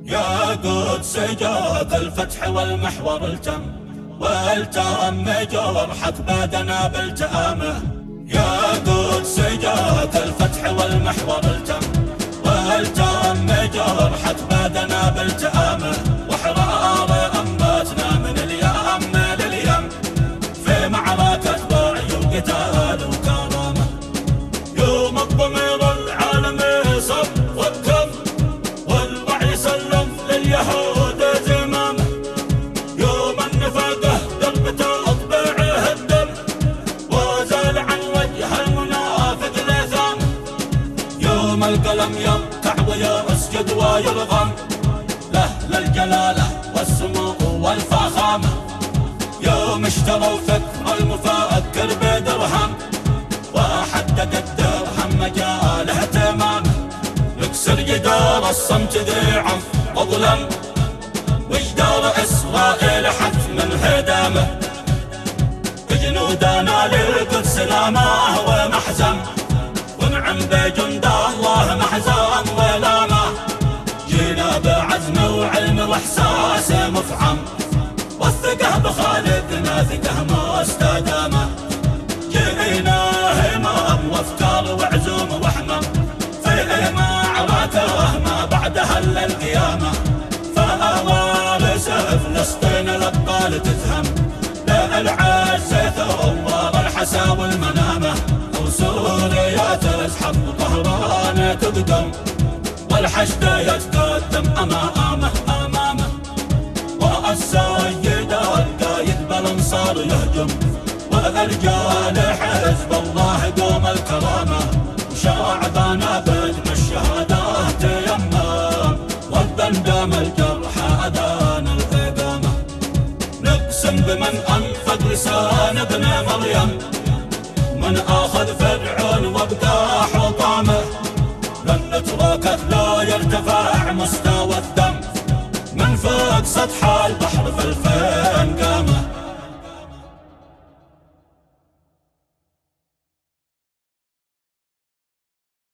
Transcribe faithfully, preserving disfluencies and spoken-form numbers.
يا قدس جود الفتح والمحور التم، والتم جرحة بدنا بالتأمه. يا قدس جود الفتح والمحور التم، والتم جرحة بدنا بالتأمه. وحرار أمتنا من اليم لليم في معركة وعي وقتال وكرامة. يوم الضمير العالم صف والكف، والوعي سلم لليهود زمامه. يوم النفاقه دربته اطباعه الدم، وزال عن وجه المنافق لثام. يوم القلم يركع ويسجد ويرغم له للجلاله والسمو والفخامه. يوم اشتروا فكر المفكر بدرهم، وحدد الدرهم مجاله تمامه. نكسر جدار الصمت ذيعا وظلم، وجدار إسرائيل حتم انهدامه. جنودنا للقدس لامه ومحزم، ونعم بجند الله محزم ولامه. جينا بعزم وعلم واحساس مفعم، والثقة بخالدنا ثقة مستدامة. جينا همام وافكار وعزوم وحمم، في معركة ما بعدها الا القيامة. فوارث فلسطين الابطال تزهم، لا العز ثوار الحسا والمنامة. وسوريا تزحف وطهران تقدم، والحشد يتقدم امامه امامه. والسيد القايد بالانصار يهجم، والرجال حزب الله قوم الكرامه. وشعبنا بدم الشهادات تيمم، والدندم الجرحى اذان الإقامة. نقسم بمن انفق لسان ابن مريم، من اخذ فرعون وابقى حطامه.